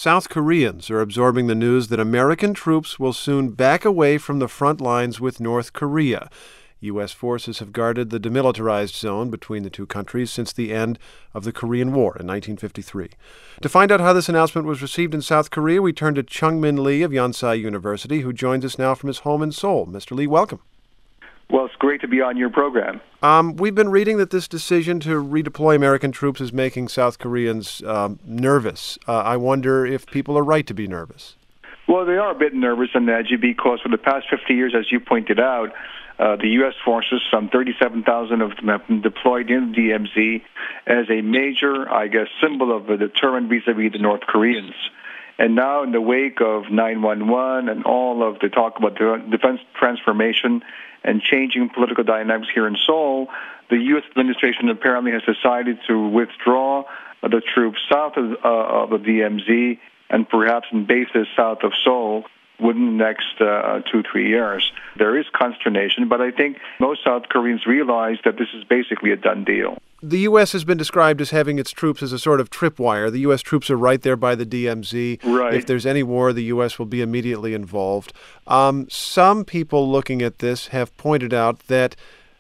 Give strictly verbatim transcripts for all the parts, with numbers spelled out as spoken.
South Koreans are absorbing the news that American troops will soon back away from the front lines with North Korea. U S forces have guarded the demilitarized zone between the two countries since the end of the Korean War in nineteen fifty-three. To find out how this announcement was received in South Korea, we turn to Chung-Min Lee of Yonsei University, who joins us now from his home in Seoul. Mister Lee, welcome. Well, it's great to be on your program. Um, we've been reading that this decision to redeploy American troops is making South Koreans um, nervous. Uh, I wonder if people are right to be nervous. Well, they are a bit nervous and edgy because for the past fifty years, as you pointed out, uh, the U S forces, some thirty-seven thousand of them have been deployed in the D M Z as a major, I guess, symbol of a deterrent vis-a-vis the North Koreans. And now in the wake of nine one one and all of the talk about the defense transformation and changing political dynamics here in Seoul, the U S administration apparently has decided to withdraw the troops south of, uh, of the D M Z and perhaps in bases south of Seoul within the next uh, two, three years. There is consternation, but I think most South Koreans realize that this is basically a done deal. The U S has been described as having its troops as a sort of tripwire. The U S troops are right there by the D M Z. Right. If there's any war, the U S will be immediately involved. Um, some people looking at this have pointed out that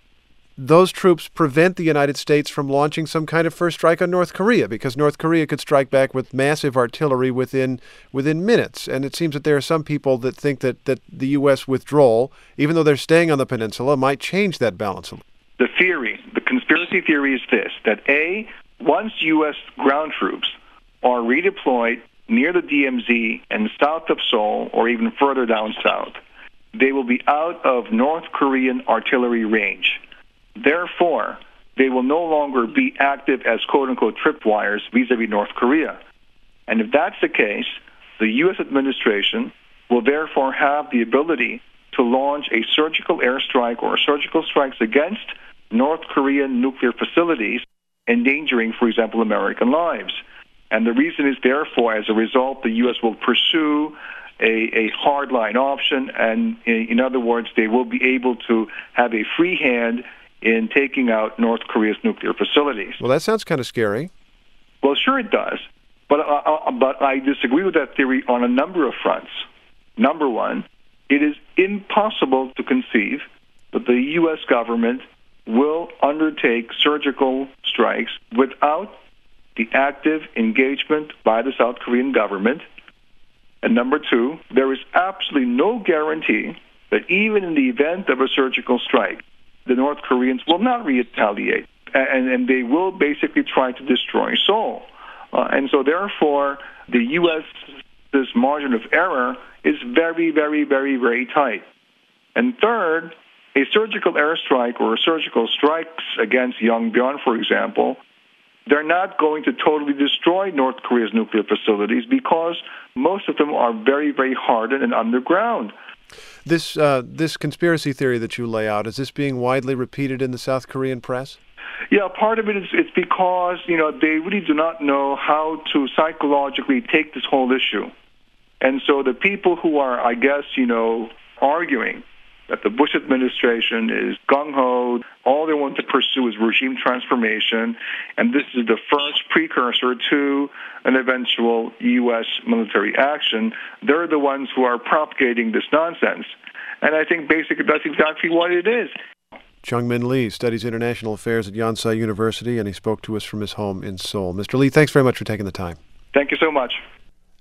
those troops prevent the United States from launching some kind of first strike on North Korea, because North Korea could strike back with massive artillery within within minutes. And it seems that there are some people that think that, that the U S withdrawal, even though they're staying on the peninsula, might change that balance a little. The theory, the conspiracy theory is this, that A, once U S ground troops are redeployed near the D M Z and south of Seoul, or even further down south, they will be out of North Korean artillery range. Therefore, they will no longer be active as quote-unquote tripwires vis-a-vis North Korea. And if that's the case, the U S administration will therefore have the ability to launch a surgical airstrike or surgical strikes against North Korean nuclear facilities, endangering, for example, American lives. And the reason is, therefore, as a result, the U S will pursue a, a hardline option, and in, in other words, they will be able to have a free hand in taking out North Korea's nuclear facilities. Well, that sounds kind of scary. Well, sure it does, but, uh, uh, but I disagree with that theory on a number of fronts. Number one, it is impossible to conceive that the U S government will undertake surgical strikes without the active engagement by the South Korean government. And number two, there is absolutely no guarantee that even in the event of a surgical strike, the North Koreans will not retaliate, and, and they will basically try to destroy Seoul. Uh, and so therefore, the U S's margin of error is very, very, very, very tight. And third, a surgical airstrike or surgical strikes against Yongbyon, for example, they're not going to totally destroy North Korea's nuclear facilities because most of them are very, very hardened and underground. This uh, this conspiracy theory that you lay out, is this being widely repeated in the South Korean press? Yeah, part of it is it's because, you know, they really do not know how to psychologically take this whole issue. And so the people who are, I guess, you know, arguing that the Bush administration is gung-ho, all they want to pursue is regime transformation, and this is the first precursor to an eventual U S military action. They're the ones who are propagating this nonsense. And I think basically that's exactly what it is. Chung-Min Lee studies international affairs at Yonsei University, and he spoke to us from his home in Seoul. Mister Lee, thanks very much for taking the time. Thank you so much.